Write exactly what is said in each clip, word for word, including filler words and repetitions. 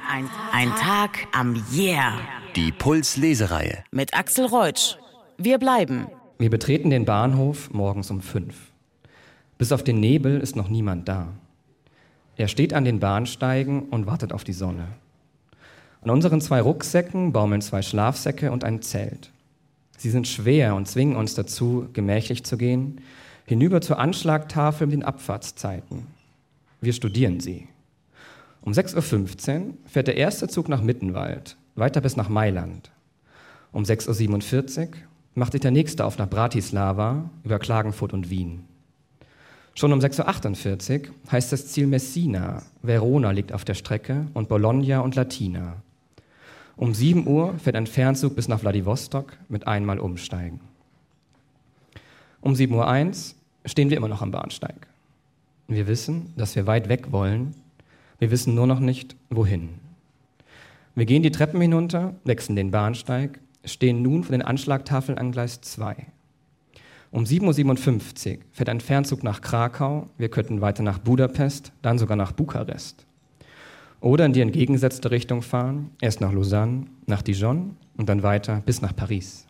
Ein, ein Tag am Yeah. Die Puls-Lesereihe. Mit Axel Reutsch. Wir bleiben. Wir betreten den Bahnhof morgens um fünf. Bis auf den Nebel ist noch niemand da. Er steht an den Bahnsteigen und wartet auf die Sonne. An unseren zwei Rucksäcken baumeln zwei Schlafsäcke und ein Zelt. Sie sind schwer und zwingen uns dazu, gemächlich zu gehen, hinüber zur Anschlagtafel mit den Abfahrtszeiten. Wir studieren sie. Um sechs Uhr fünfzehn fährt der erste Zug nach Mittenwald, weiter bis nach Mailand. Um sechs Uhr siebenundvierzig macht sich der nächste auf nach Bratislava, über Klagenfurt und Wien. Schon um sechs Uhr achtundvierzig heißt das Ziel Messina, Verona liegt auf der Strecke und Bologna und Latina. Um sieben Uhr fährt ein Fernzug bis nach Wladiwostok mit einmal umsteigen. Um sieben Uhr eins stehen wir immer noch am Bahnsteig. Wir wissen, dass wir weit weg wollen. Wir wissen nur noch nicht, wohin. Wir gehen die Treppen hinunter, wechseln den Bahnsteig, stehen nun vor den Anschlagtafeln an Gleis zwei. Um sieben Uhr siebenundfünfzig fährt ein Fernzug nach Krakau, wir könnten weiter nach Budapest, dann sogar nach Bukarest. Oder in die entgegengesetzte Richtung fahren, erst nach Lausanne, nach Dijon und dann weiter bis nach Paris.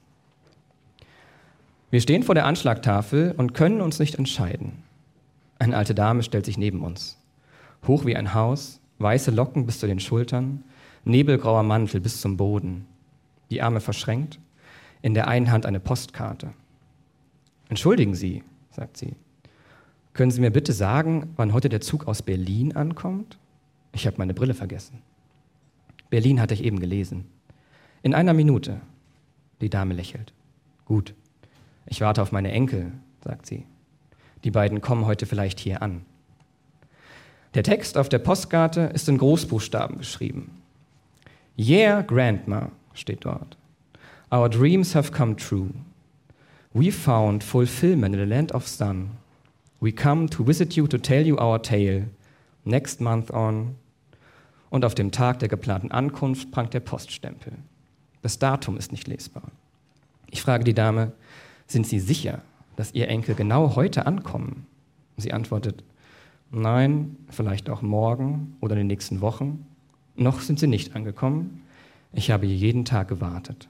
Wir stehen vor der Anschlagtafel und können uns nicht entscheiden. Eine alte Dame stellt sich neben uns. Hoch wie ein Haus, weiße Locken bis zu den Schultern, nebelgrauer Mantel bis zum Boden. Die Arme verschränkt, in der einen Hand eine Postkarte. »Entschuldigen Sie«, sagt sie, »können Sie mir bitte sagen, wann heute der Zug aus Berlin ankommt? Ich habe meine Brille vergessen.« »Berlin hatte ich eben gelesen.« »In einer Minute.« Die Dame lächelt. »Gut, ich warte auf meine Enkel«, sagt sie. »Die beiden kommen heute vielleicht hier an.« Der Text auf der Postkarte ist in Großbuchstaben geschrieben. »Yeah, Grandma«, steht dort. »Our dreams have come true. We found fulfillment in the land of sun. We come to visit you to tell you our tale. Next month on.« Und auf dem Tag der geplanten Ankunft prangt der Poststempel. Das Datum ist nicht lesbar. Ich frage die Dame, sind Sie sicher, dass Ihr Enkel genau heute ankommen? Sie antwortet, nein, vielleicht auch morgen oder in den nächsten Wochen. Noch sind sie nicht angekommen. Ich habe hier jeden Tag gewartet.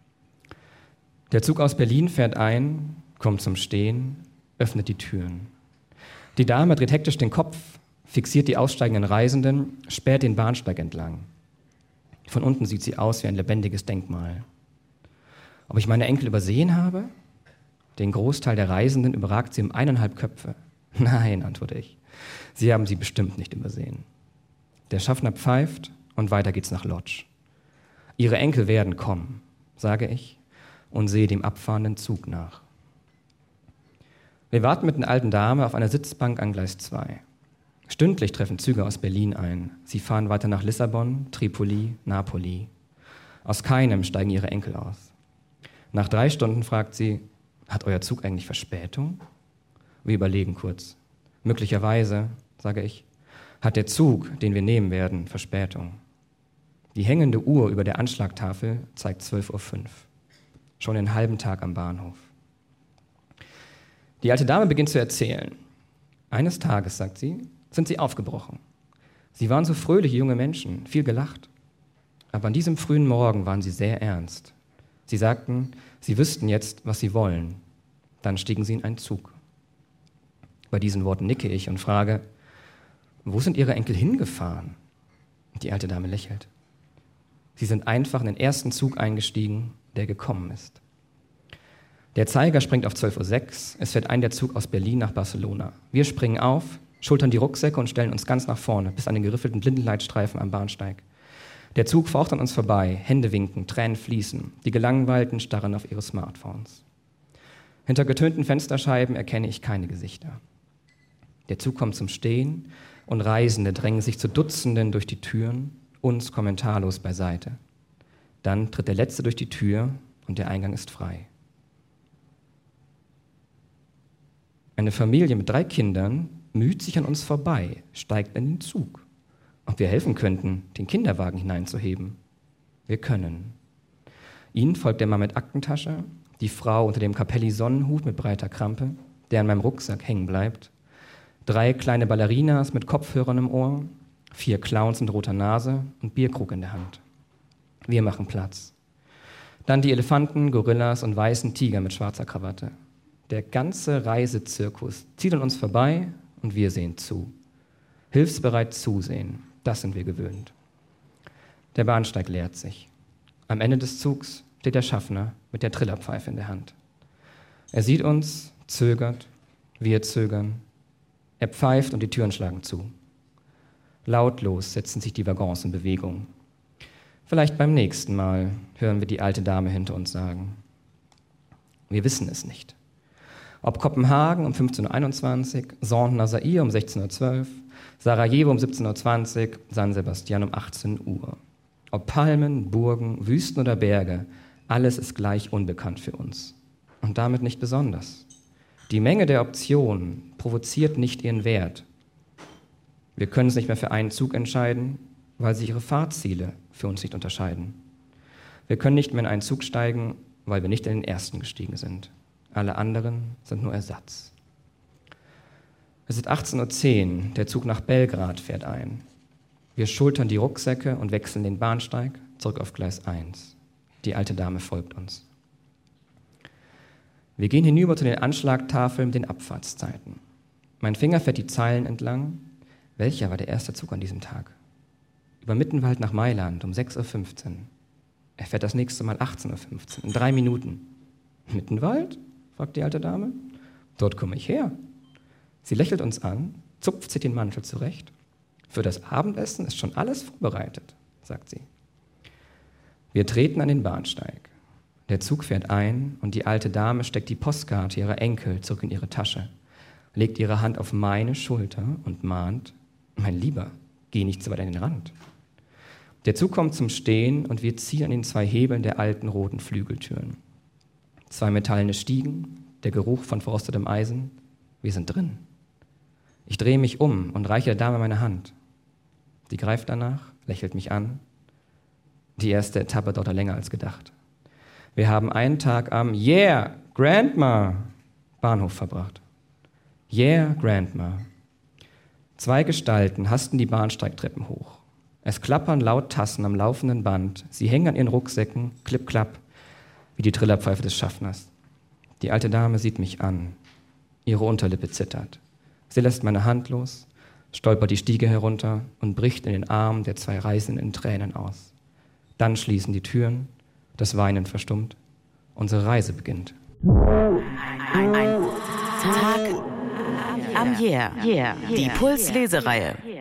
Der Zug aus Berlin fährt ein, kommt zum Stehen, öffnet die Türen. Die Dame dreht hektisch den Kopf, fixiert die aussteigenden Reisenden, späht den Bahnsteig entlang. Von unten sieht sie aus wie ein lebendiges Denkmal. Ob ich meine Enkel übersehen habe? Den Großteil der Reisenden überragt sie um eineinhalb Köpfe. Nein, antworte ich. Sie haben sie bestimmt nicht übersehen. Der Schaffner pfeift und weiter geht's nach Lodz. Ihre Enkel werden kommen, sage ich und sehe dem abfahrenden Zug nach. Wir warten mit einer alten Dame auf einer Sitzbank an Gleis zwei. Stündlich treffen Züge aus Berlin ein. Sie fahren weiter nach Lissabon, Tripoli, Napoli. Aus keinem steigen ihre Enkel aus. Nach drei Stunden fragt sie, hat euer Zug eigentlich Verspätung? Wir überlegen kurz. Möglicherweise, sage ich, hat der Zug, den wir nehmen werden, Verspätung. Die hängende Uhr über der Anschlagtafel zeigt zwölf Uhr fünf. Schon einen halben Tag am Bahnhof. Die alte Dame beginnt zu erzählen. Eines Tages, sagt sie, sind sie aufgebrochen. Sie waren so fröhliche junge Menschen, viel gelacht. Aber an diesem frühen Morgen waren sie sehr ernst. Sie sagten, sie wüssten jetzt, was sie wollen. Dann stiegen sie in einen Zug. Bei diesen Worten nicke ich und frage, wo sind Ihre Enkel hingefahren? Die alte Dame lächelt. Sie sind einfach in den ersten Zug eingestiegen, der gekommen ist. Der Zeiger springt auf zwölf Uhr sechs, es fährt ein der Zug aus Berlin nach Barcelona. Wir springen auf, schultern die Rucksäcke und stellen uns ganz nach vorne, bis an den geriffelten Blindenleitstreifen am Bahnsteig. Der Zug faucht an uns vorbei, Hände winken, Tränen fließen, die Gelangweilten starren auf ihre Smartphones. Hinter getönten Fensterscheiben erkenne ich keine Gesichter. Der Zug kommt zum Stehen und Reisende drängen sich zu Dutzenden durch die Türen, uns kommentarlos beiseite. Dann tritt der Letzte durch die Tür und der Eingang ist frei. Eine Familie mit drei Kindern müht sich an uns vorbei, steigt in den Zug. Ob wir helfen könnten, den Kinderwagen hineinzuheben? Wir können. Ihnen folgt der Mann mit Aktentasche, die Frau unter dem Capelli-Sonnenhut mit breiter Krampe, der an meinem Rucksack hängen bleibt, drei kleine Ballerinas mit Kopfhörern im Ohr, Vier Clowns mit roter Nase und Bierkrug in der Hand. Wir machen Platz. Dann die Elefanten, Gorillas und weißen Tiger mit schwarzer Krawatte. Der ganze Reisezirkus zieht an uns vorbei und wir sehen zu. Hilfsbereit zusehen, das sind wir gewöhnt. Der Bahnsteig leert sich. Am Ende des Zugs steht der Schaffner mit der Trillerpfeife in der Hand. Er sieht uns, zögert, wir zögern. Er pfeift und die Türen schlagen zu. Lautlos setzen sich die Waggons in Bewegung. Vielleicht beim nächsten Mal hören wir die alte Dame hinter uns sagen. Wir wissen es nicht. Ob Kopenhagen um fünfzehn Uhr einundzwanzig, Saint-Nazaire um sechzehn Uhr zwölf, Sarajevo um siebzehn Uhr zwanzig, San Sebastian um achtzehn Uhr. Ob Palmen, Burgen, Wüsten oder Berge, alles ist gleich unbekannt für uns. Und damit nicht besonders. Die Menge der Optionen provoziert nicht ihren Wert. Wir können uns nicht mehr für einen Zug entscheiden, weil sich ihre Fahrziele für uns nicht unterscheiden. Wir können nicht mehr in einen Zug steigen, weil wir nicht in den ersten gestiegen sind. Alle anderen sind nur Ersatz. Es ist achtzehn Uhr zehn, der Zug nach Belgrad fährt ein. Wir schultern die Rucksäcke und wechseln den Bahnsteig zurück auf Gleis eins. Die alte Dame folgt uns. Wir gehen hinüber zu den Anschlagtafeln mit den Abfahrtszeiten. Mein Finger fährt die Zeilen entlang. Welcher war der erste Zug an diesem Tag? Über Mittenwald nach Mailand um sechs Uhr fünfzehn. Er fährt das nächste Mal achtzehn Uhr fünfzehn, in drei Minuten. Mittenwald? Fragt die alte Dame. Dort komme ich her. Sie lächelt uns an, zupft sich den Mantel zurecht. Für das Abendessen ist schon alles vorbereitet, sagt sie. Wir treten an den Bahnsteig. Der Zug fährt ein und die alte Dame steckt die Postkarte ihrer Enkel zurück in ihre Tasche, legt ihre Hand auf meine Schulter und mahnt, mein Lieber, geh nicht so weit an den Rand. Der Zug kommt zum Stehen und wir ziehen an den zwei Hebeln der alten roten Flügeltüren. Zwei metallene Stiegen, der Geruch von verrostetem Eisen. Wir sind drin. Ich drehe mich um und reiche der Dame meine Hand. Sie greift danach, lächelt mich an. Die erste Etappe dauerte länger als gedacht. Wir haben einen Tag am Yeah, Grandma Bahnhof verbracht. Yeah, Grandma. Zwei Gestalten hasten die Bahnsteigtreppen hoch. Es klappern laut Tassen am laufenden Band. Sie hängen an ihren Rucksäcken, klipp, klapp, wie die Trillerpfeife des Schaffners. Die alte Dame sieht mich an. Ihre Unterlippe zittert. Sie lässt meine Hand los, stolpert die Stiege herunter und bricht in den Armen der zwei Reisenden in Tränen aus. Dann schließen die Türen, das Weinen verstummt. Unsere Reise beginnt. Ein Tag am Yeah. Die Puls-Lesereihe.